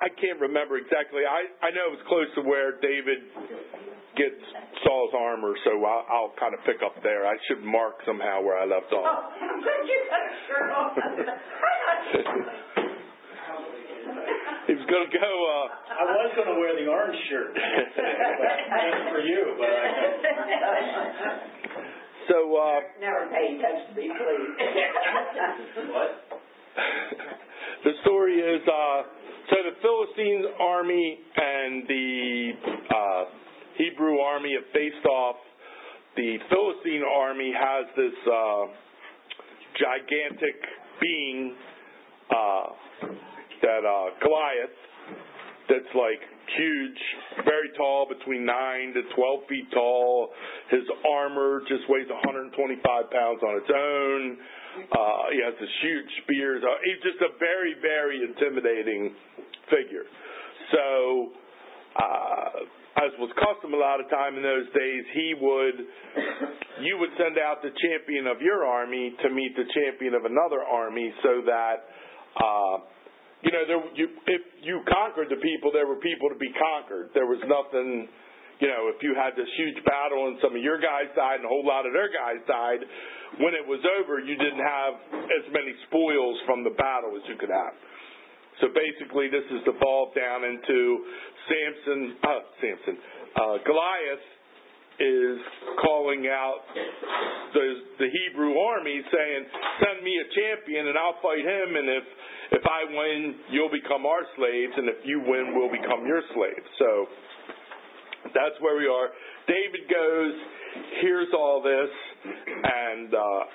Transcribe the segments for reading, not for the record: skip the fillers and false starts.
I can't remember exactly. I know it was close to where David gets Saul's armor, so I'll kind of pick up there. I should mark somehow where I left off. He was going to go... I was going to wear the orange shirt. Just for you, but I... So, never pay attention to me, please. What? The story is, so the Philistine army and the Hebrew army have faced off. The Philistine army has this gigantic being, Goliath, that's like huge, very tall, between 9 to 12 feet tall. His armor just weighs 125 pounds on its own. He has this huge spears. He's just a very, very intimidating figure. So, as was custom a lot of time in those days, you would send out the champion of your army to meet the champion of another army, so that if you conquered the people, there were people to be conquered. There was nothing, if you had this huge battle and some of your guys died and a whole lot of their guys died, when it was over, you didn't have as many spoils from the battle as you could have. So basically, this has evolved down into Goliath is calling out the Hebrew army, saying, "Send me a champion, and I'll fight him. And if I win, you'll become our slaves, and if you win, we'll become your slaves." So that's where we are. David goes, hears all this, and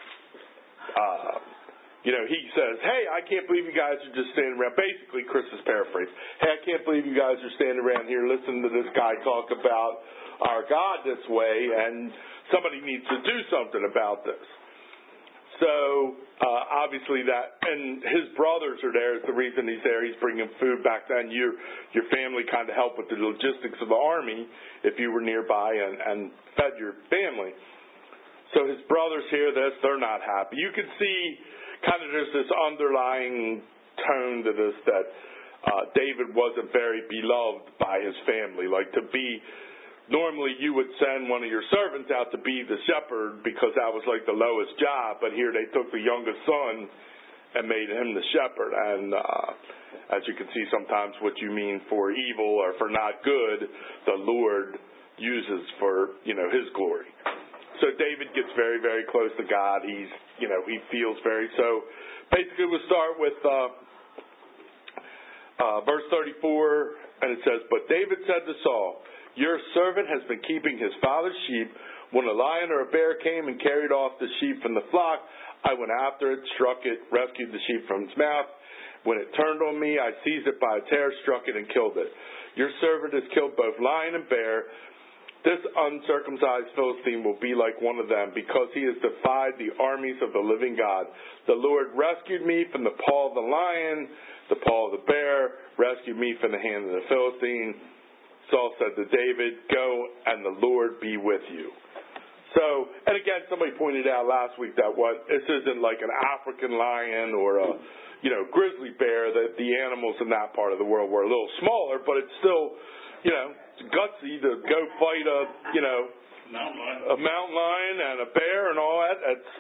he says, "Hey, I can't believe you guys are just standing around." Basically, Chris's paraphrase. "Hey, I can't believe you guys are standing around here listening to this guy talk about our God this way, and somebody needs to do something about this." So, obviously and his brothers are there. Is the reason he's there. He's bringing food. Back then, your family kind of helped with the logistics of the army if you were nearby and fed your family. So his brothers hear this. They're not happy. You can see kind of there's this underlying tone to this that David wasn't very beloved by his family. Normally you would send one of your servants out to be the shepherd because that was like the lowest job, but here they took the youngest son and made him the shepherd. And as you can see, sometimes what you mean for evil or for not good, the Lord uses for, His glory. So David gets very, very close to God. He feels so. Basically, we'll start with verse 34, and it says, "But David said to Saul, 'Your servant has been keeping his father's sheep. When a lion or a bear came and carried off the sheep from the flock, I went after it, struck it, rescued the sheep from its mouth. When it turned on me, I seized it by a tail, struck it, and killed it. Your servant has killed both lion and bear. This uncircumcised Philistine will be like one of them, because he has defied the armies of the living God. The Lord rescued me from the paw of the lion, the paw of the bear, rescued me from the hand of the Philistine.' Saul said to David, 'Go, and the Lord be with you.'" So, and again, somebody pointed out last week that this isn't like an African lion or a, grizzly bear. That the animals in that part of the world were a little smaller, but it's still, it's gutsy to go fight a mountain lion and a bear and all that. That's,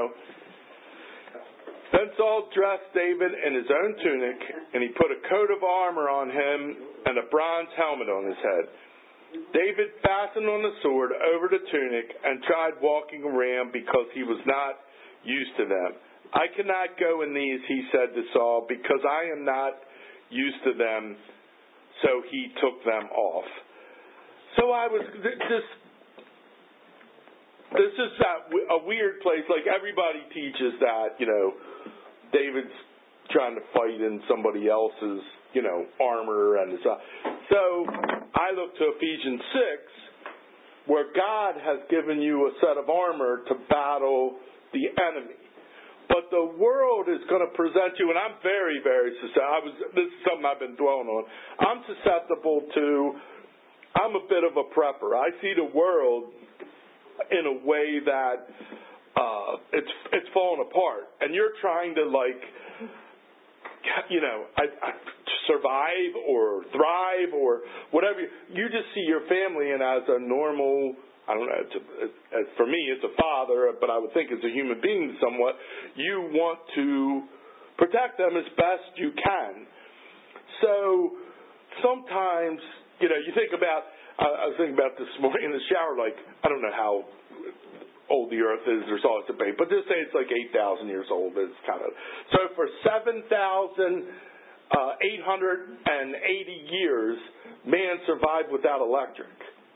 Then Saul dressed David in his own tunic, and he put a coat of armor on him and a bronze helmet on his head. David fastened on the sword over the tunic and tried walking around because he was not used to them. "I cannot go in these," he said to Saul, "because I am not used to them." So he took them off. So this is a weird place. Like everybody teaches that, David's trying to fight in somebody else's, armor and stuff. So I look to Ephesians 6, where God has given you a set of armor to battle the enemy. But the world is going to present you, and I'm very, very susceptible. This is something I've been dwelling on. I'm a bit of a prepper. I see the world in a way that it's falling apart, and you're trying to survive or thrive or whatever. You just see your family, and as a normal, I don't know, for me, it's a father, but I would think as a human being somewhat, you want to protect them as best you can. So sometimes, you think about, I was thinking about this morning in the shower, like, I don't know how old the earth is, there's always debate, but just say it's like 8,000 years old. It's kind of, so for 7,880 years, man survived without electric.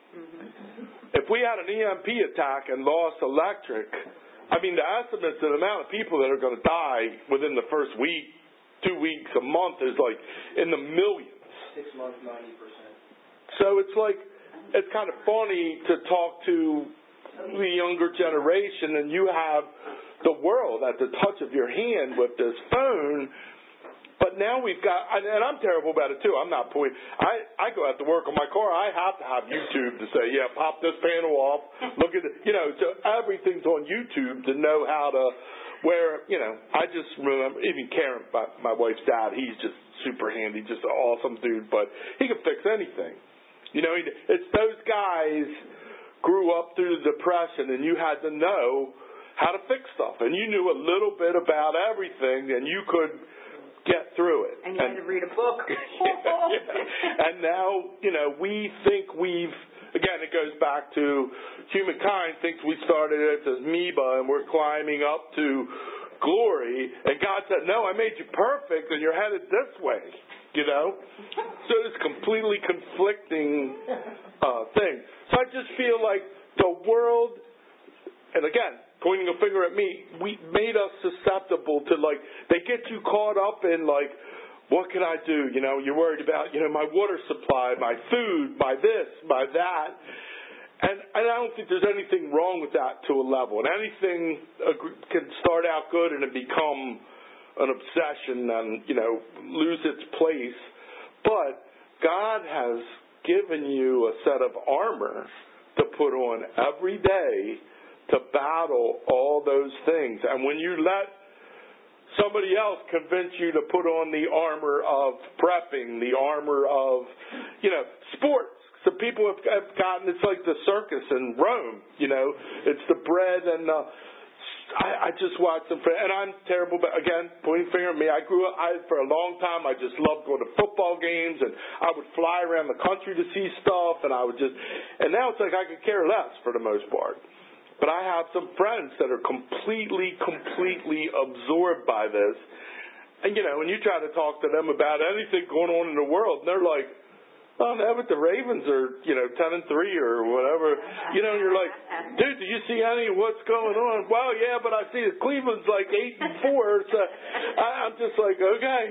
If we had an EMP attack and lost electric, I mean, the estimates of the amount of people that are going to die within the first week, 2 weeks, a month is like in the millions. 6 months, 90%. So it's like, it's kind of funny to talk to the younger generation, and you have the world at the touch of your hand with this phone. But now we've got, and I'm terrible about it too. I'm not pointing. I go out to work on my car. I have to have YouTube to say, yeah, pop this panel off. Look at it. So everything's on YouTube to know how to. Where I just remember even Karen, my wife's dad. He's just super handy, just an awesome dude. But he can fix anything. It's those guys grew up through the Depression, and you had to know how to fix stuff, and you knew a little bit about everything, and you could get through it. And you had to read a book. And now, we think again, it goes back to humankind thinks we started as amoeba and we're climbing up to glory. And God said, no, I made you perfect and you're headed this way, So it's completely conflicting thing. So I just feel like the world, and again, pointing a finger at me, we made us susceptible to, they get you caught up in, what can I do? You're worried about, my water supply, my food, my this, my that. And I don't think there's anything wrong with that to a level. And anything can start out good and it become an obsession and, lose its place. But God has given you a set of armor to put on every day to battle all those things. And when you let somebody else convince you to put on the armor of prepping, the armor of, sports. So people have gotten, it's like the circus in Rome, it's the bread and I just watched them, and I'm terrible, but again, pointing finger at me, for a long time, I just loved going to football games, and I would fly around the country to see stuff, and and now it's like I could care less for the most part. But I have some friends that are completely absorbed by this. And, when you try to talk to them about anything going on in the world, and they're like, oh, no, but the Ravens are, 10-3 or whatever. And you're like, dude, do you see any of what's going on? Well, yeah, but I see that Cleveland's like 8-4. So I'm just like, okay.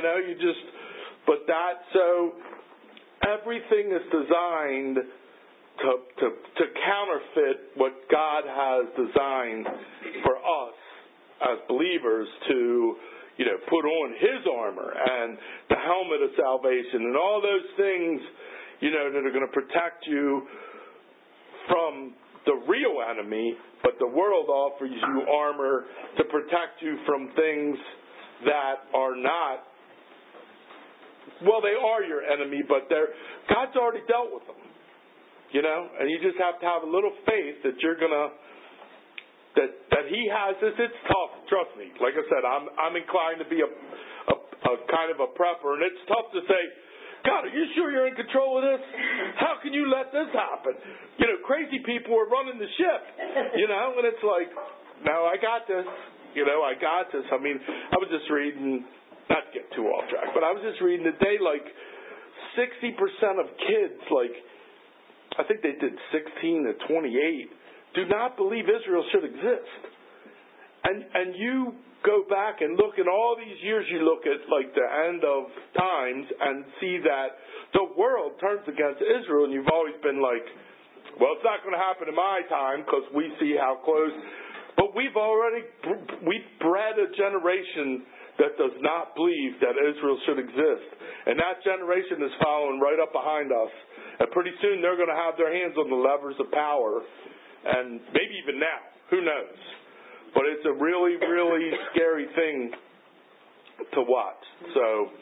So everything is designed to counterfeit what God has designed for us as believers to, put on His armor and the helmet of salvation and all those things, that are going to protect you from the real enemy, but the world offers you armor to protect you from things that are not, well, they are your enemy, but God's already dealt with them. And you just have to have a little faith that you're gonna, that He has this. It's tough, trust me. Like I said, I'm inclined to be a kind of a prepper, and it's tough to say, God, are you sure you're in control of this? How can you let this happen? Crazy people are running the ship. And it's like, no, I got this. I got this. I mean, I was just reading, not to get too off track, but I was just reading today, 60% of kids, I think they did 16 to 28, do not believe Israel should exist. And you go back and look, in all these years you look at the end of times and see that the world turns against Israel, and you've always been like, well, it's not going to happen in my time because we see how close. But we've bred a generation that does not believe that Israel should exist. And that generation is following right up behind us. And pretty soon they're going to have their hands on the levers of power. And maybe even now. Who knows? But it's a really, really scary thing to watch. So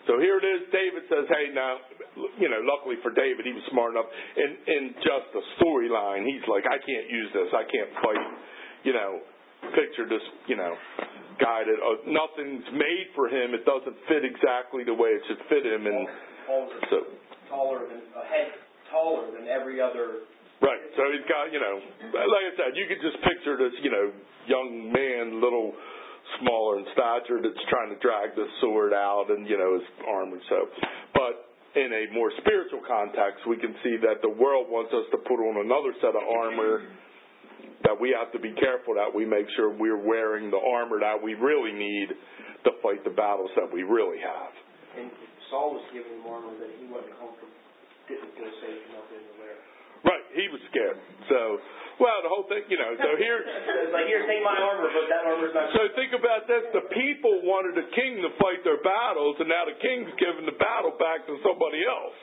So here it is. David says, hey, now, luckily for David, he was smart enough. In just a storyline, he's like, I can't use this. I can't fight, picture this, guy that nothing's made for him. It doesn't fit exactly the way it should fit him. And taller than every other. Right. So he's got, like I said, you could just picture this, young man, little smaller in stature, that's trying to drag this sword out and, his armor. But in a more spiritual context, we can see that the world wants us to put on another set of armor, that we have to be careful that we make sure we're wearing the armor that we really need to fight the battles that we really have. And Saul was given him armor that he wasn't comfortable, didn't feel safe enough in to wear. Right, he was scared. So, the whole thing, so here... It's like, here, take my armor, but that armor's not... So think about this. The people wanted a king to fight their battles, and now the king's giving the battle back to somebody else.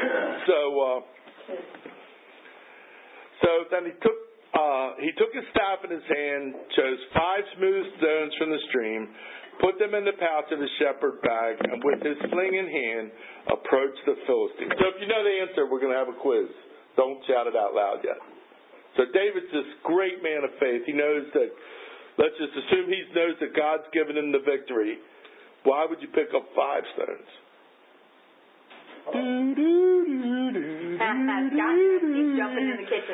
So then he took his staff in his hand, chose 5 smooth stones from the stream, put them in the pouch of his shepherd bag, and with his sling in hand, approached the Philistine. So if you know the answer, we're going to have a quiz. Don't shout it out loud yet. So David's this great man of faith. He knows that, let's just assume he knows that God's given him the victory. Why would you pick up 5 stones? He's jumping in the kitchen.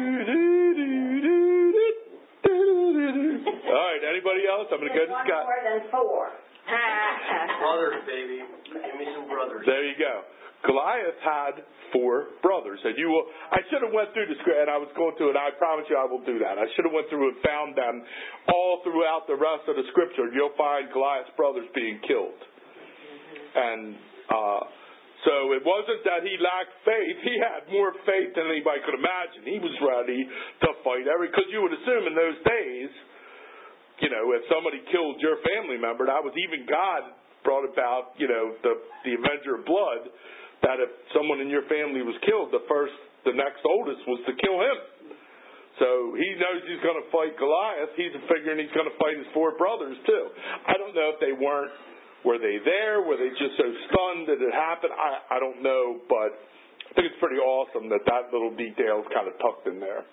All right, anybody else? I'm going to go to Scott. More than 4. Brothers, baby. Give me some brothers. There you go. Goliath had 4 brothers. And I should have went through the script, and I was going to, and I promise you I will do that. I should have went through and found them all throughout the rest of the scripture. You'll find Goliath's brothers being killed. And so it wasn't that he lacked faith. He had more faith than anybody could imagine. He was ready to fight because you would assume in those days, if somebody killed your family member, that was even God brought about, the avenger of blood, that if someone in your family was killed, the next oldest was to kill him. So he knows he's going to fight Goliath. He's figuring he's going to fight his 4 brothers too. I don't know if they were they there? Were they just so stunned that it happened? I don't know, but I think it's pretty awesome that little detail is kind of tucked in there.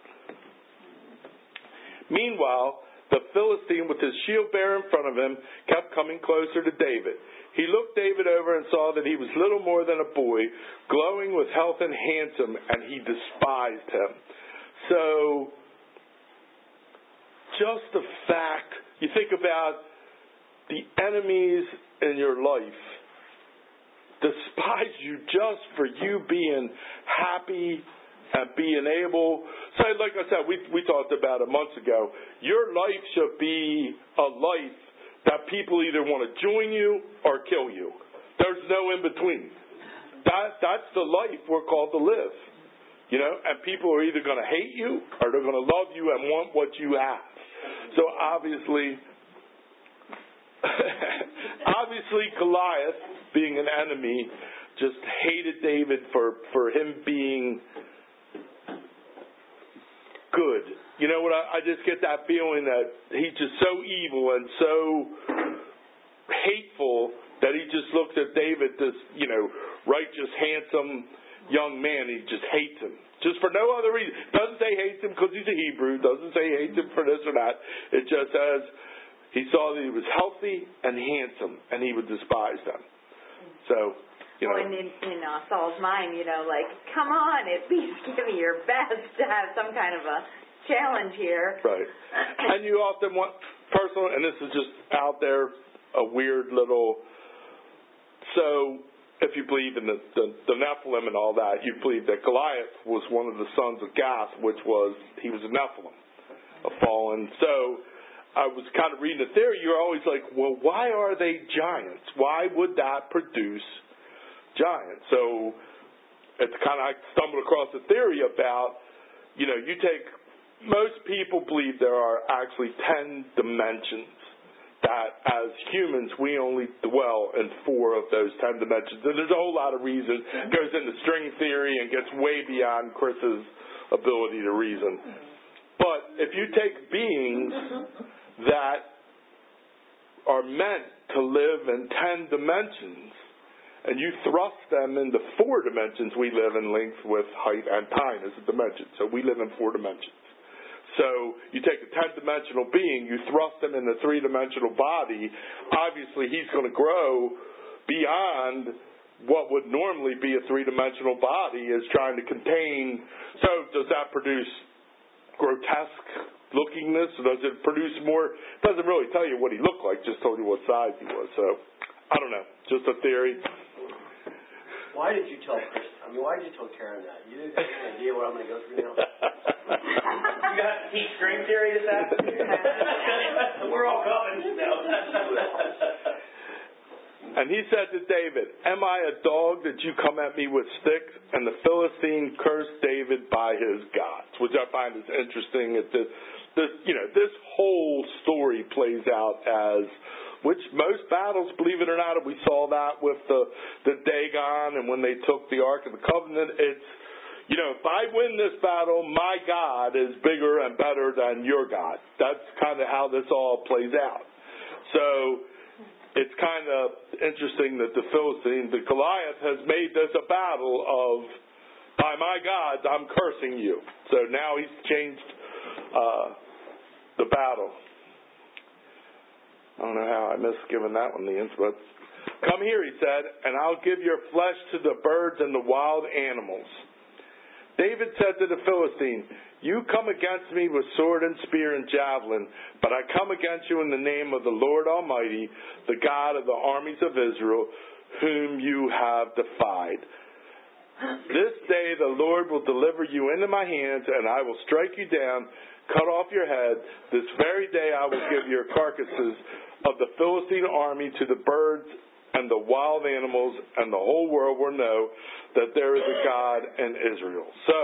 Meanwhile, the Philistine with his shield bearer in front of him kept coming closer to David. He looked David over and saw that he was little more than a boy, glowing with health and handsome, and he despised him. So, just the fact, you think about the enemies in your life despise you just for you being happy and being able. So, like I said, we talked about it months ago. Your life should be a life that people either want to join you or kill you. There's no in between. That's the life we're called to live. And people are either going to hate you or they're going to love you and want what you have. So obviously Goliath, being an enemy, just hated David for him being good. You know what? I just get that feeling that he's just so evil and so hateful that he just looks at David, this, righteous, handsome young man. He just hates him. Just for no other reason. Doesn't say hates him because he's a Hebrew. Doesn't say hates him for this or that. It just says he saw that he was healthy and handsome and he would despise them. So, Well, in Saul's mind, come on, at least give me your best to have some kind of a challenge here. Right. And you often want personal, and this is just out there, a weird little, so if you believe in the Nephilim and all that, you believe that Goliath was one of the sons of Gath, he was a Nephilim, a fallen. So I was kind of reading the theory, you're always like, well, why are they giants? Why would that produce giants? So it's kind of, I stumbled across a theory about, most people believe there are actually 10 dimensions, that as humans we only dwell in 4 of those 10 dimensions. And there's a whole lot of reason. It goes into string theory and gets way beyond Chris's ability to reason. But if you take beings that are meant to live in 10 dimensions and you thrust them into 4 dimensions. We live in length, width, height, and time as a dimension. So we live in 4 dimensions. So you take a 10-dimensional being, you thrust him in the 3-dimensional body, obviously he's going to grow beyond what would normally be a 3-dimensional body is trying to contain. So does that produce grotesque lookingness? Does it produce more? It doesn't really tell you what he looked like, just told you what size he was. So I don't know, just a theory. Why did you tell Chris? I mean, why did you tell Karen that? You didn't have any idea what I'm going to go through now. You got heat string theory this afternoon? We're all coming now. And he said to David, am I a dog that you come at me with sticks? And the Philistine cursed David by his gods, which I find is interesting. This whole story plays out as, which most battles, believe it or not, we saw that with the Dagon and when they took the Ark of the Covenant, it's, if I win this battle, my God is bigger and better than your God. That's kind of how this all plays out. So it's kind of interesting that the Goliath has made this a battle of, by my gods, I'm cursing you. So now he's changed the battle. I don't know how I missed giving that one the input. Come here, he said, and I'll give your flesh to the birds and the wild animals. David said to the Philistine, you come against me with sword and spear and javelin, but I come against you in the name of the Lord Almighty, the God of the armies of Israel, whom you have defied. This day the Lord will deliver you into my hands, and I will strike you down, cut off your head. This very day I will give your carcasses of the Philistine army to the birds and the wild animals, and the whole world will know that there is a God in Israel. So,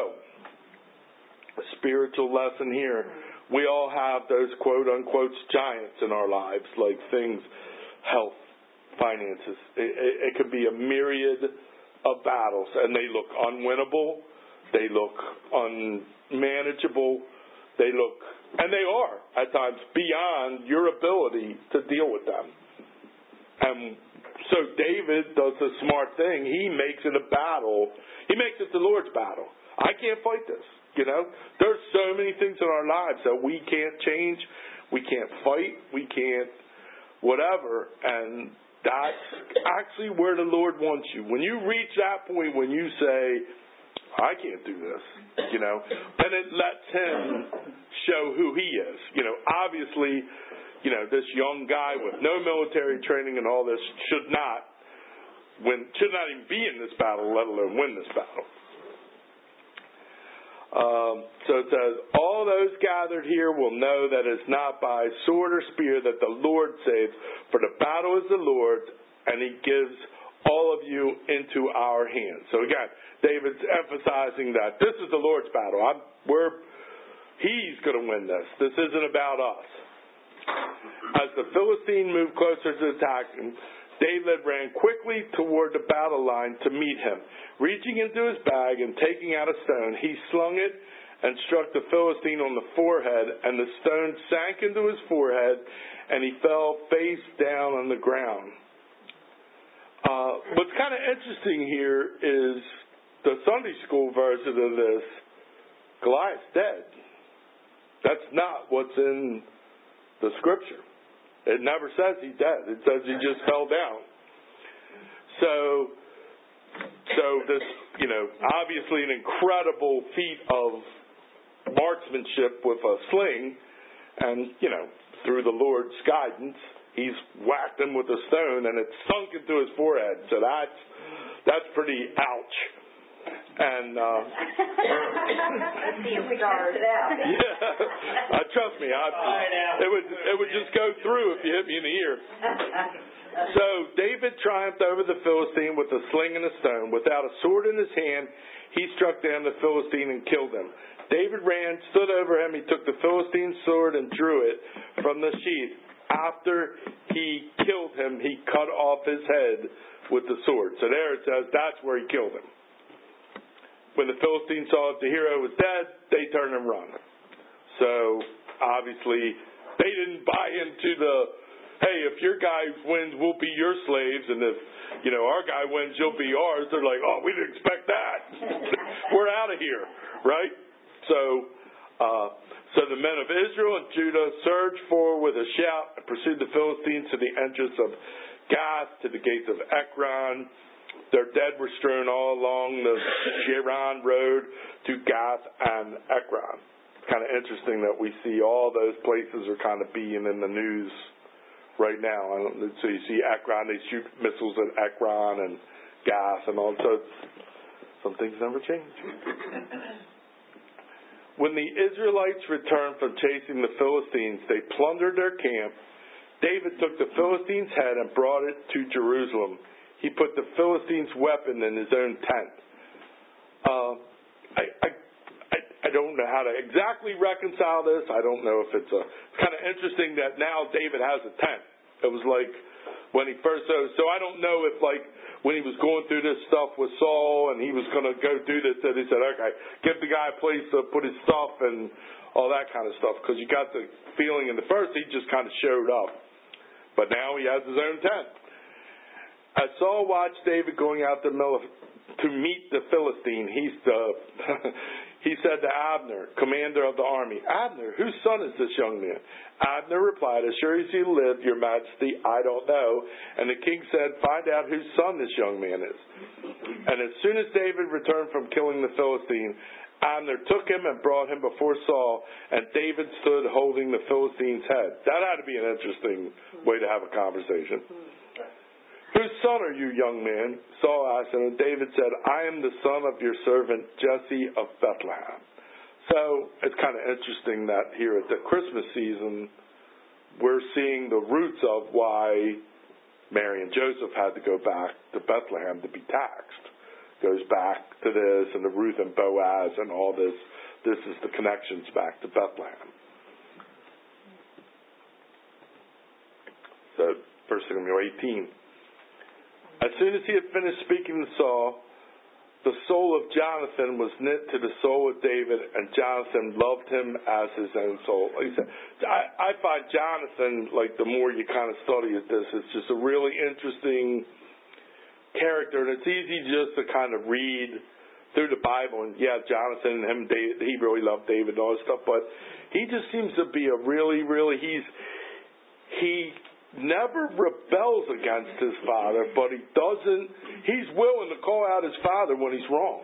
a spiritual lesson here. We all have those quote-unquote giants in our lives, like things, health, finances. It could be a myriad of battles, and they look unwinnable. They look unmanageable. They look, and they are, at times, beyond your ability to deal with them. And so David does the smart thing. He makes it a battle. He makes it the Lord's battle. I can't fight this. There's so many things in our lives that we can't change. We can't fight. We can't whatever. And that's actually where the Lord wants you. When you reach that point when you say, I can't do this, then it lets him show who he is. Obviously, this young guy with no military training and all this should not even be in this battle, let alone win this battle. So it says, all those gathered here will know that it's not by sword or spear that the Lord saves, for the battle is the Lord's, and he gives all of you into our hands. So again, David's emphasizing that this is the Lord's battle. He's going to win this. This isn't about us. As the Philistine moved closer to attack him, David ran quickly toward the battle line to meet him. Reaching into his bag and taking out a stone, he slung it and struck the Philistine on the forehead, and the stone sank into his forehead, and he fell face down on the ground. What's kind of interesting here is the Sunday school version of this, Goliath's dead. That's not what's in the scripture. It never says he's dead. It says he just fell down. So this, obviously an incredible feat of marksmanship with a sling, and, through the Lord's guidance, he's whacked him with a stone and it sunk into his forehead. So that's pretty ouch. And trust me, it would just go through if you hit me in the ear. So David triumphed over the Philistine with a sling and a stone. Without a sword in his hand, he struck down the Philistine and killed him. David ran, stood over him. He took the Philistine's sword and drew it from the sheath. After he killed him, he cut off his head with the sword. So there it says that's where he killed him. When the Philistines saw that the hero was dead, they turned and run. So obviously they didn't buy into hey, if your guy wins, we'll be your slaves, and if, our guy wins, you'll be ours. They're like, oh, we didn't expect that. We're out of here, right? So the men of Israel and Judah surged forward with a shout and pursued the Philistines to the entrance of Gath, to the gates of Ekron. Their dead were strewn all along the Geran road to Gath and Ekron. It's kind of interesting that we see all those places are kind of being in the news right now. So you see Ekron, they shoot missiles at Ekron and Gath and all. So some things never change. When the Israelites returned from chasing the Philistines, they plundered their camp. David took the Philistine's head and brought it to Jerusalem. He put the Philistine's weapon in his own tent. I don't know how to exactly reconcile this. I don't know if it's kind of interesting that now David has a tent. It was like when he first, so I don't know if like when he was going through this stuff with Saul and he was going to go do this, that he said, okay, give the guy a place to put his stuff and all that kind of stuff. Because you got the feeling in the first he just kind of showed up. But now he has his own tent. As Saul watched David going out to meet the Philistine, he said to Abner, commander of the army, Abner, whose son is this young man? Abner replied, as sure as you live, your majesty, I don't know. And the king said, find out whose son this young man is. And as soon as David returned from killing the Philistine, Abner took him and brought him before Saul, and David stood holding the Philistine's head. That had to be an interesting way to have a conversation. Whose son are you, young man? Saul asked him, and David said, I am the son of your servant Jesse of Bethlehem. So it's kind of interesting that here at the Christmas season, we're seeing the roots of why Mary and Joseph had to go back to Bethlehem to be taxed. Goes back to this and the Ruth and Boaz and all this. This is the connections back to Bethlehem. So 1 Samuel 18. As soon as he had finished speaking to Saul, the soul of Jonathan was knit to the soul of David, and Jonathan loved him as his own soul. Like I said, I find Jonathan, like the more you kind of study at this, it's just a really interesting character, and it's easy just to kind of read through the Bible, and yeah, Jonathan and him, David, he really loved David and all this stuff, but he just seems to be a really, he never rebels against his father, but he's willing to call out his father when he's wrong.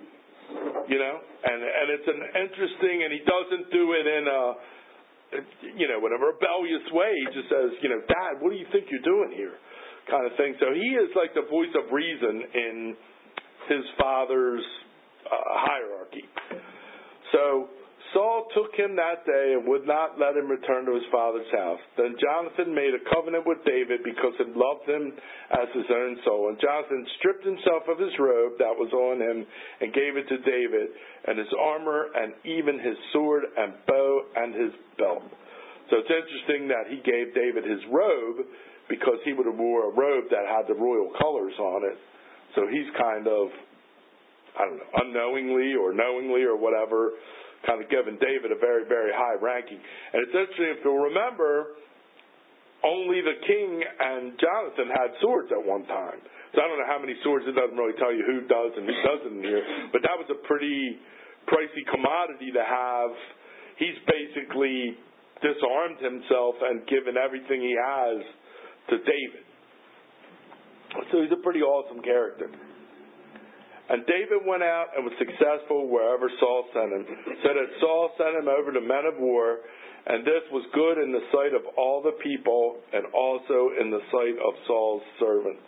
And it's an interesting, and he doesn't do it in in a rebellious way. He just says, Dad, what do you think you're doing here? Kind of thing. So he is like the voice of reason in his father's hierarchy. So Saul took him that day and would not let him return to his father's house. Then Jonathan made a covenant with David because he loved him as his own soul. And Jonathan stripped himself of his robe that was on him and gave it to David, and his armor, and even his sword and bow and his belt. So it's interesting that he gave David his robe because he would have wore a robe that had the royal colors on it. So he's kind of, unknowingly or knowingly or whatever, kind of given David a very, very high ranking. And it's interesting, if you'll remember, only the king and Jonathan had swords at one time. So I don't know how many swords, it doesn't really tell you who does and who doesn't here, but that was a pretty pricey commodity to have. He's basically disarmed himself and given everything he has to David. So he's a pretty awesome character. And David went out and was successful wherever Saul sent him, so that Saul sent him over to men of war, and this was good in the sight of all the people and also in the sight of Saul's servants.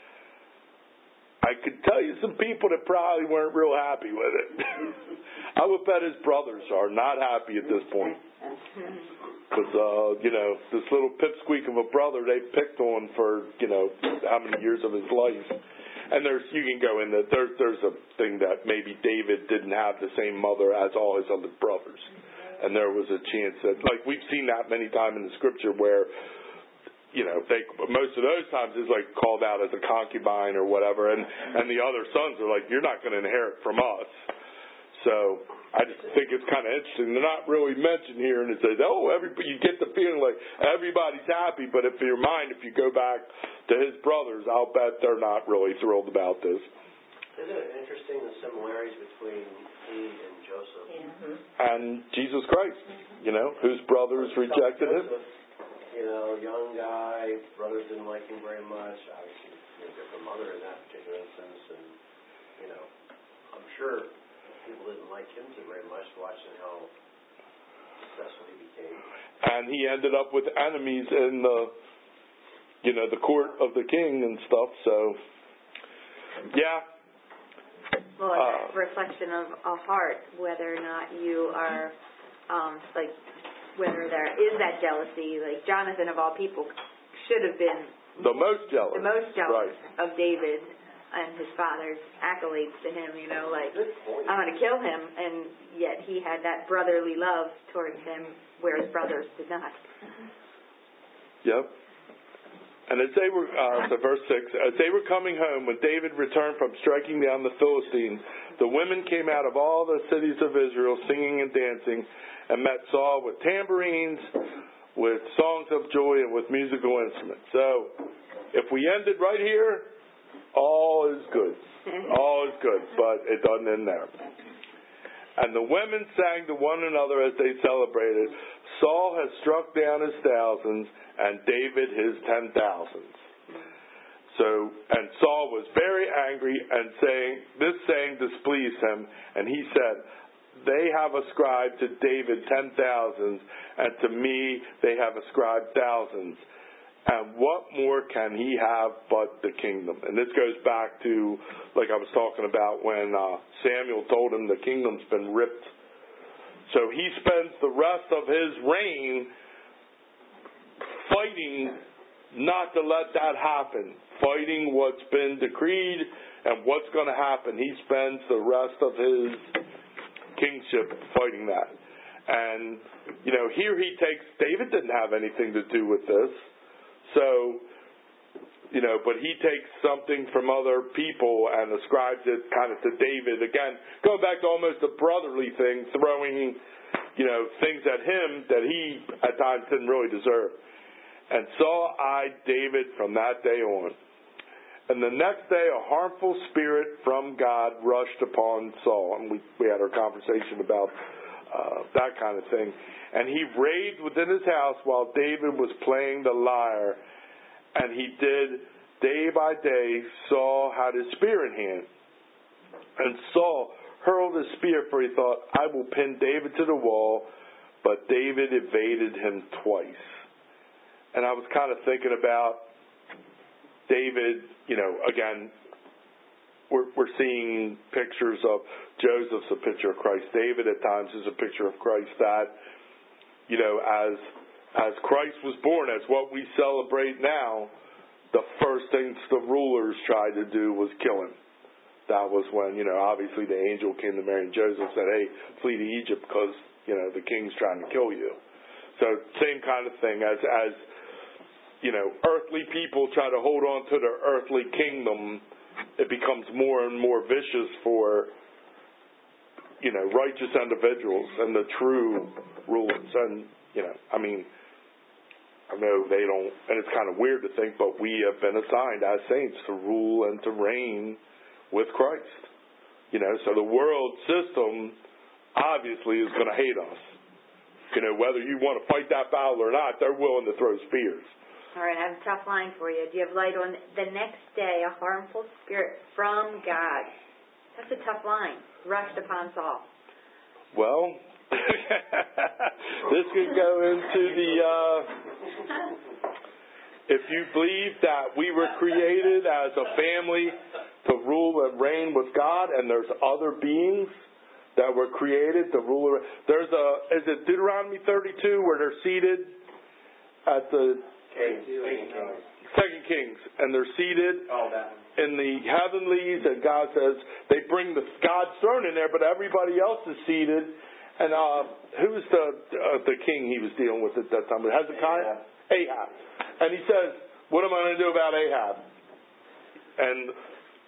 I could tell you some people that probably weren't real happy with it. I would bet his brothers are not happy at this point. Because, this little pipsqueak of a brother they picked on for, how many years of his life. And you can go in that there's a thing that maybe David didn't have the same mother as all his other brothers. And there was a chance that, like we've seen that many times in the scripture where, most of those times is like called out as a concubine or whatever. And the other sons are like, you're not going to inherit from us. So I just think it's kind of interesting. They're not really mentioned here, and it says, everybody. You get the feeling like everybody's happy, but if you go back to his brothers, I'll bet they're not really thrilled about this. Isn't it interesting the similarities between he and Joseph? And Jesus Christ, whose brothers rejected him. Young guy, brothers didn't like him very much. Obviously, different mother in that particular instance, and I'm sure people didn't like him too very much, watching how successful he became. And he ended up with enemies in the court of the king and stuff. So, yeah. Well, it's a reflection of a heart, whether or not you are, whether there is that jealousy. Like Jonathan, of all people, should have been the most jealous right. of David and his father's accolades to him. I'm going to kill him, and yet he had that brotherly love towards him, where his brothers did not. Yep. And as they were, verse 6, as they were coming home, when David returned from striking down the Philistines, the women came out of all the cities of Israel singing and dancing, and met Saul with tambourines, with songs of joy, and with musical instruments. So, if we ended right here, all is good. All is good, but it doesn't end there. And the women sang to one another as they celebrated, Saul has struck down his thousands, and David his 10,000s. And Saul was very angry, and this saying displeased him, and he said, they have ascribed to David 10,000s, and to me they have ascribed thousands. And what more can he have but the kingdom? And this goes back to, like I was talking about, when Samuel told him the kingdom's been ripped. So he spends the rest of his reign fighting not to let that happen, fighting what's been decreed and what's going to happen. He spends the rest of his kingship fighting that. And, here David didn't have anything to do with this. So, but he takes something from other people and ascribes it kind of to David. Again, going back to almost a brotherly thing, throwing, things at him that he at times didn't really deserve. And Saul eyed David from that day on. And the next day, a harmful spirit from God rushed upon Saul. And we had our conversation about that kind of thing. And he raved within his house while David was playing the lyre. And he did, day by day, Saul had his spear in hand. And Saul hurled his spear, for he thought, I will pin David to the wall. But David evaded him twice. And I was kind of thinking about David, again, we're seeing pictures of Joseph's a picture of Christ. David at times is a picture of Christ that, as Christ was born, as what we celebrate now, the first things the rulers tried to do was kill him. That was when, obviously the angel came to Mary and Joseph and said, hey, flee to Egypt because, the king's trying to kill you. So same kind of thing as earthly people try to hold on to their earthly kingdom, it becomes more and more vicious for, righteous individuals and the true rulers. And, I know they don't, and it's kind of weird to think, but we have been assigned as saints to rule and to reign with Christ. So the world system obviously is going to hate us. Whether you want to fight that battle or not, they're willing to throw spears. All right, I have a tough line for you. Do you have light on the next day, a harmful spirit from God? That's a tough line. Rushed upon Saul. Well, this could go into the, if you believe that we were created as a family to rule and reign with God, and there's other beings that were created to rule. Is it Deuteronomy 32 where they're seated at the Second Kings, and they're seated in the heavenlies, and God says they bring God's throne in there, but everybody else is seated. And who's the king he was dealing with at that time? Hezekiah? Ahab. And he says, what am I going to do about Ahab? And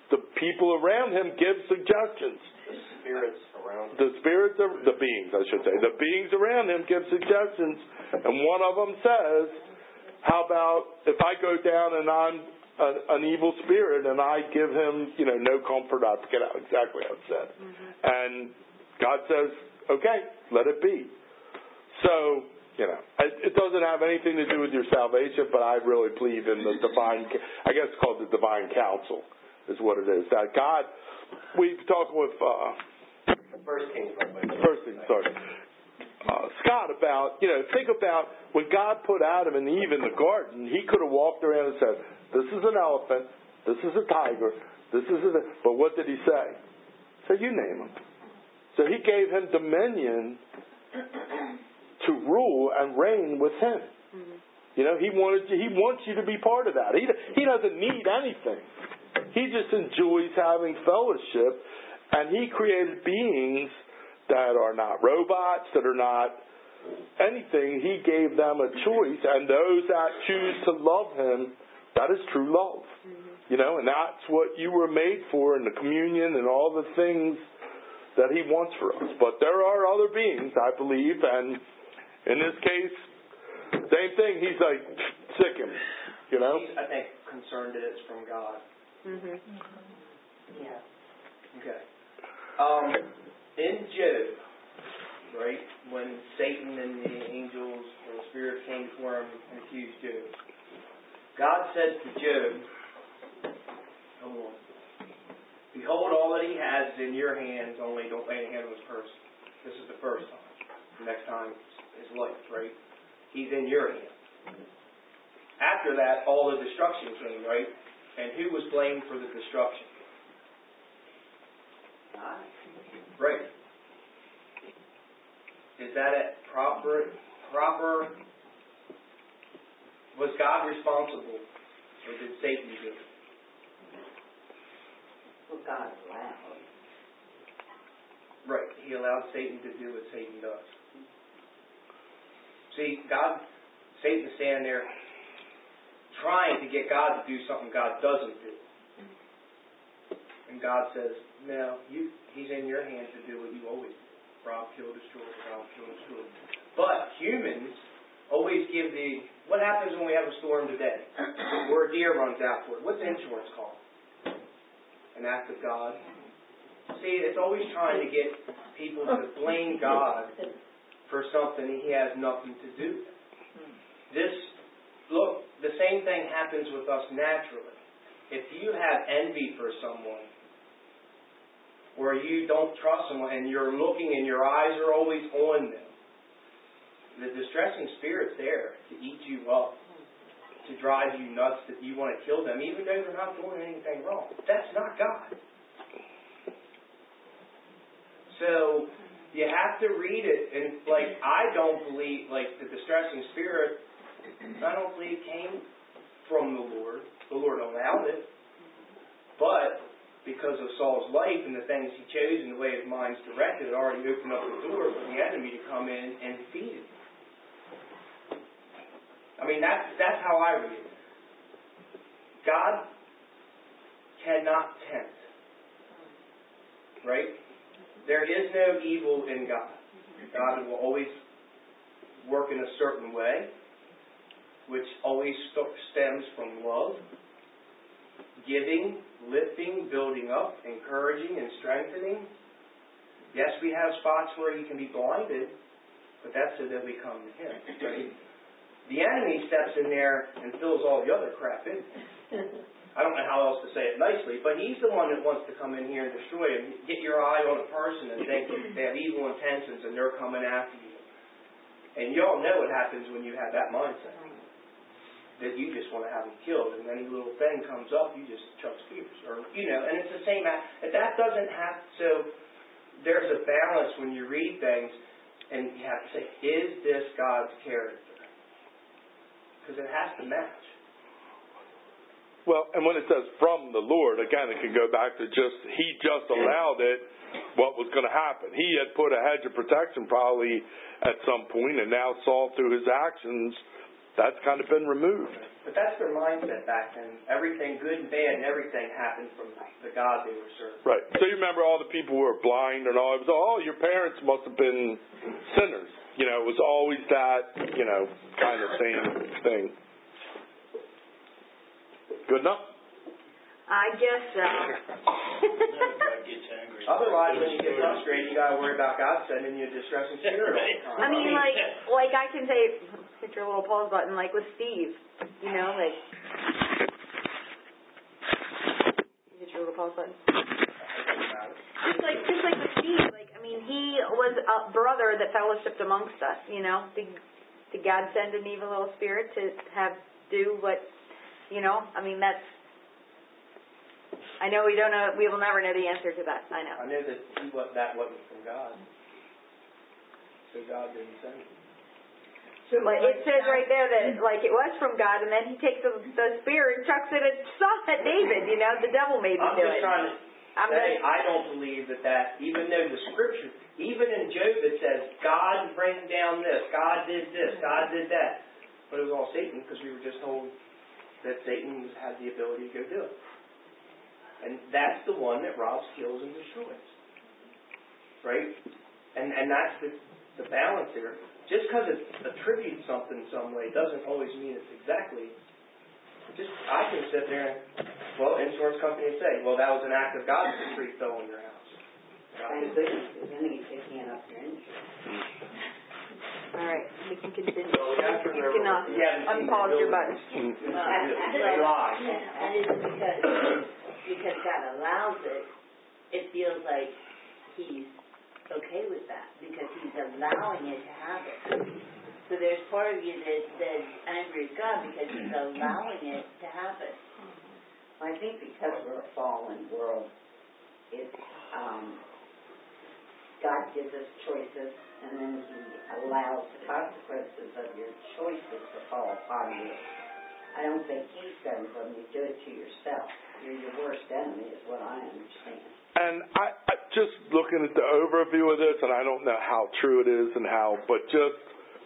the people around him give suggestions. The spirits around him. The spirits, the beings, I should say. The beings around him give suggestions, and one of them says, how about if I go down and I'm an evil spirit and I give him, no comfort? I forget exactly how it said. And God says, okay, let it be. So, it doesn't have anything to do with your salvation, but I really believe in the divine, I guess it's called the divine counsel, is what it is. That God, we've talked with First King, sorry. Scott about, think about when God put Adam and Eve in the garden, he could have walked around and said, this is an elephant, this is a tiger, this is but what did he say? He said, you name them. So he gave him dominion to rule and reign with him. He wants you to be part of that. He doesn't need anything. He just enjoys having fellowship, and he created beings that are not robots, that are not anything. He gave them a choice, and those that choose to love him, that is true love. And that's what you were made for in the communion and all the things that he wants for us. But there are other beings, I believe, and in this case, same thing. He's like, sick him, He's, I think, concerned that it's from God. Yeah. Okay. In Job, right, when Satan and the angels or the spirits came before him and accused Job, God said to Job, behold, all that he has is in your hands, only don't lay a hand on his purse. This is the first time. The next time is life, right? He's in your hands. After that, all the destruction came, right? And who was blamed for the destruction? Right. Is that a proper? Was God responsible, or did Satan do it? Well, God allowed. Right. He allowed Satan to do what Satan does. See, Satan's standing there trying to get God to do something God doesn't do. And God says, no, he's in your hands to do what you always do. Rob, kill, destroy, rob, kill, destroy. But humans always give what happens when we have a storm today? Or a deer runs after it. What's insurance called? An act of God. See, it's always trying to get people to blame God for something he has nothing to do with. Look, the same thing happens with us naturally. If you have envy for someone, or you don't trust someone, and you're looking and your eyes are always on them, the distressing spirit's there to eat you up, to drive you nuts, that you want to kill them, even though they're not doing anything wrong. That's not God. So, you have to read it, and I don't believe, the distressing spirit, I don't believe it came from the Lord. The Lord allowed it. But because of Saul's life and the things he chose and the way his mind's directed, it already opened up the door for the enemy to come in and feed him. I mean, that's how I read it. God cannot tempt. Right? There is no evil in God. God will always work in a certain way, which always stems from love, giving, lifting, building up, encouraging, and strengthening. Yes, we have spots where you can be blinded, but that's so that we come to Him. Right? The enemy steps in there and fills all the other crap in. I don't know how else to say it nicely, but he's the one that wants to come in here and destroy him. Get your eye on a person and think they have evil intentions and they're coming after you. And you all know what happens when you have that mindset. That you just want to have them killed, and any little thing comes up, you just chuck spears. And it's the same. That doesn't have, so there's a balance when you read things, and you have to say, is this God's character? Because it has to match. Well, and when it says from the Lord, again, it can go back to He just allowed it, what was going to happen. He had put a hedge of protection probably at some point, and now Saul, through his actions, That's kind of been removed. But that's their mindset back then. Everything good and bad and everything happened from the God they were serving. Right. So you remember all the people who were blind and all. It was, oh, your parents must have been sinners. You know, it was always that, you know, kind of same thing. Good enough? I guess so. Otherwise, when you get frustrated, you got to worry about God sending you a distressing spirit all the time. I mean, like I can say, hit your little pause button, like with Steve, you know, like, hit your little pause button. Just like with Steve, like, I mean, he was a brother that fellowshipped amongst us, you know. Did God send an evil little spirit to do what, you know, I mean, that's, I know we don't know, we will never know the answer to that, I know. I know that that wasn't from God. So God didn't send it. But it says right there that, like, it was from God, and then he takes the spear and chucks it at David, you know, the devil made me do it. I'm just trying to say, I don't believe that, even though the scripture, even in Job it says, God bring down this, God did this, God did that. But it was all Satan, because we were just told that Satan had the ability to go do it. And that's the one that robs, kills, and destroys. Right? And that's the balance here. Just because it attributes something some way doesn't always mean it's exactly. I can sit there and, well, insurance company would say, well, that was an act of God that the tree fell on your house. Thank goodness, because then he's picking up your insurance. All right, we can continue. Well, we have to You can unpause your button. And it's because God allows it, it feels like he's okay with that, because he's allowing it to happen. So there's part of you that's angry at God because he's allowing it to happen. I think because we're a fallen world, it's God gives us choices, and then he allows the consequences of your choices to fall upon you. I don't think he sends them. You do it to yourself. You're your worst enemy is what I understand. And I just looking at the overview of this, and I don't know how true it is and how, but just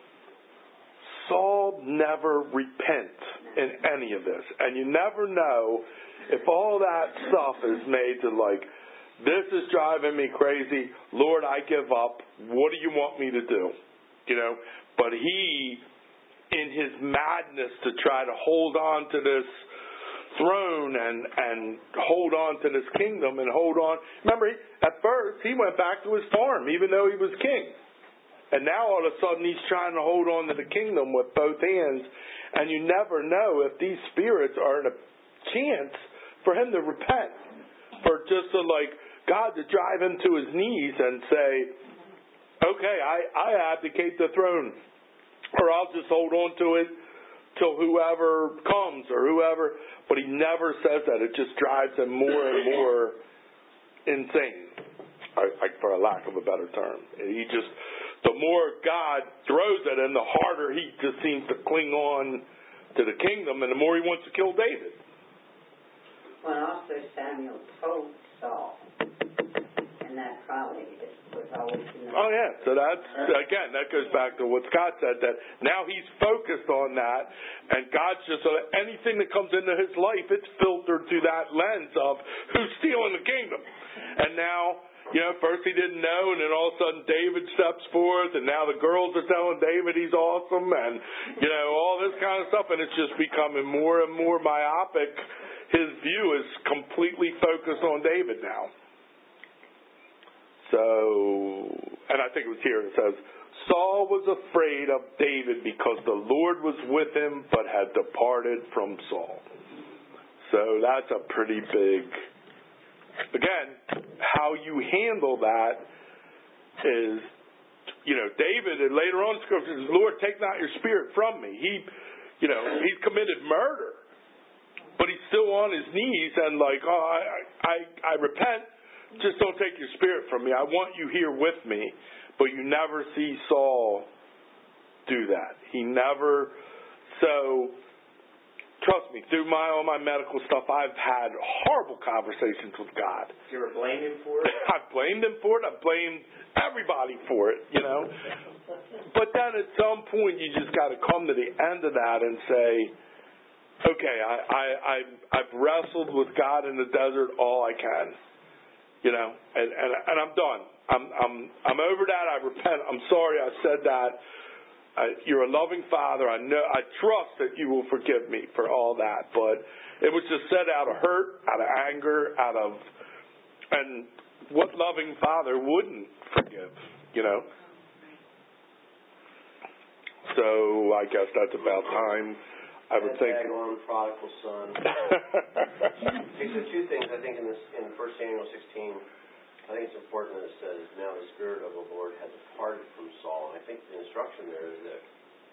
Saul never repents in any of this. And you never know if all that stuff is made to like, this is driving me crazy. Lord, I give up. What do you want me to do? You know, but he, in his madness to try to hold on to this throne and hold on to this kingdom and hold on. Remember, at first, he went back to his farm, even though he was king. And now all of a sudden he's trying to hold on to the kingdom with both hands. And you never know if these spirits are in a chance for him to repent. For just to like, God to drive him to his knees and say, okay, I abdicate the throne. Or I'll just hold on to it till whoever comes or whoever. But he never says that. It just drives him more and more insane, for a lack of a better term. He just, the more God throws at him, the harder he just seems to cling on to the kingdom, and the more he wants to kill David. Well, also Samuel told Saul, and that probably was always in the... Oh, yeah. So that's, again, that goes back to what Scott said, that now he's focused on that, and God's just, so that anything that comes into his life, it's filtered through that lens of who's stealing the kingdom. And now, you know, first he didn't know, and then all of a sudden David steps forth, and now the girls are telling David he's awesome, and, you know, all this kind of stuff, and it's just becoming more and more myopic. His view is completely focused on David now. So, and I think it was here, it says, Saul was afraid of David because the Lord was with him but had departed from Saul. So that's a pretty big, again, how you handle that is, you know, David, and later on in Scripture says, Lord, take not your spirit from me. He's committed murder, but he's still on his knees and like, oh, I repent. Just don't take your spirit from me. I want you here with me. But you never see Saul do that. He never. So trust me, through all my medical stuff, I've had horrible conversations with God. You ever blame him for it? I've blamed him for it. I've blamed everybody for it, you know. But then at some point, you just got to come to the end of that and say, okay, I've wrestled with God in the desert all I can, you know, and I'm done. I'm over that. I repent. I'm sorry I said that. You're a loving Father. I trust that you will forgive me for all that. But it was just said out of hurt, out of anger, and what loving Father wouldn't forgive, you know? So I guess that's about time. I would think. On prodigal son. These are two things I think in 1 Samuel 16. I think it's important that it says, now the Spirit of the Lord had departed from Saul. And I think the instruction there is that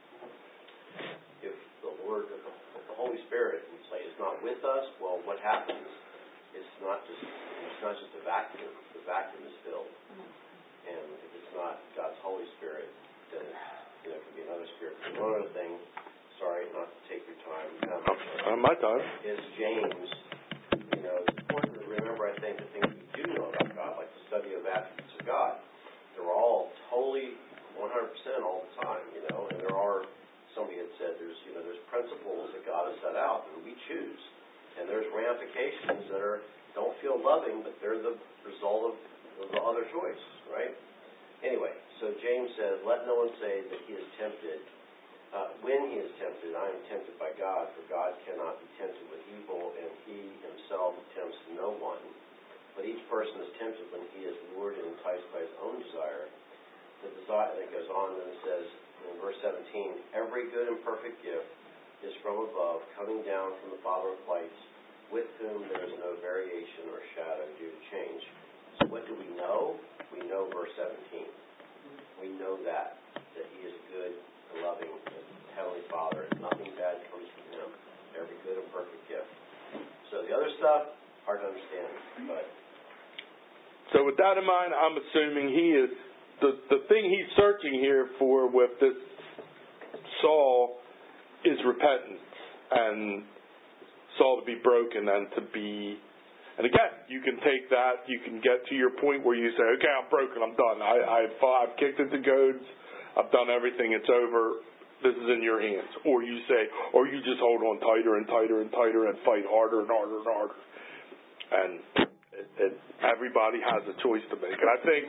if the Holy Spirit is not with us, well, what happens? It's not just a vacuum. The vacuum is filled. And if it's not God's Holy Spirit, then it could be another spirit. And one other thing, sorry, not to take your time. My time. Is James. It's important to remember, I think, the things we do know about God, like the study of attributes of God. They're all totally 100% all the time, and there are, somebody had said, there's principles that God has set out, and we choose. And there's ramifications that don't feel loving, but they're the result of the other choice, right? Anyway, so James says, let no one say that he is tempted. When he is tempted, I am tempted by God, for God cannot be tempted with evil, and he himself tempts no one. But each person is tempted when he is lured and enticed by his own desire. The desire that goes on and says in verse 17, every good and perfect gift is from above, coming down from the Father of lights, with whom there is no variation or shadow due to change. So what do we know? We know verse 17. We know that he is good, loving, Heavenly Father, and nothing bad comes from him. Every good and perfect gift. So the other stuff, hard to understand. But so with that in mind, I'm assuming he is the thing he's searching here for with this Saul is repentance and Saul to be broken and to be. And again, you can take that, you can get to your point where you say, okay, I'm broken, I'm done. I've kicked it to goads, I've done everything, it's over, this is in your hands. Or you say, or you just hold on tighter and tighter and tighter and fight harder and harder and harder. And everybody has a choice to make. And I think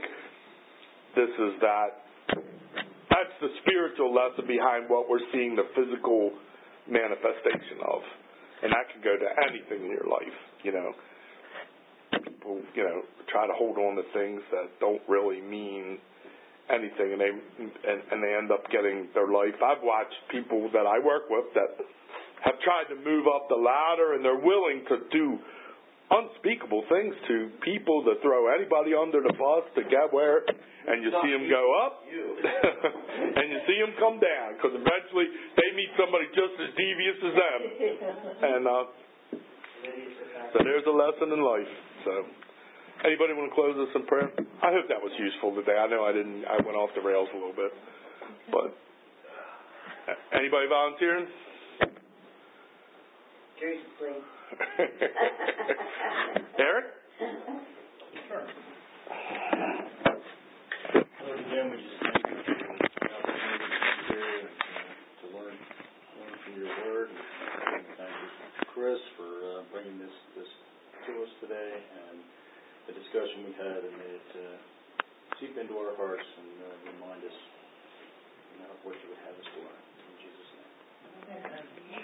that's the spiritual lesson behind what we're seeing the physical manifestation of. And that can go to anything in your life, People, try to hold on to things that don't really mean anything, and they end up getting their life. I've watched people that I work with that have tried to move up the ladder, and they're willing to do unspeakable things to people that throw anybody under the bus to get where, and you see them go up, and you see them come down, because eventually they meet somebody just as devious as them. And so there's a lesson in life. So, anybody want to close us in prayer? I hope that was useful today. I know I went off the rails a little bit. But, anybody volunteering? Teresa, please. Eric? Sure. Lord, again, we just thank you for the opportunity to be here and to learn from your word. And thank you, Chris, for bringing this to us today, and the discussion we had, and it seep into our hearts and remind us of what you would have us to learn. In Jesus' name.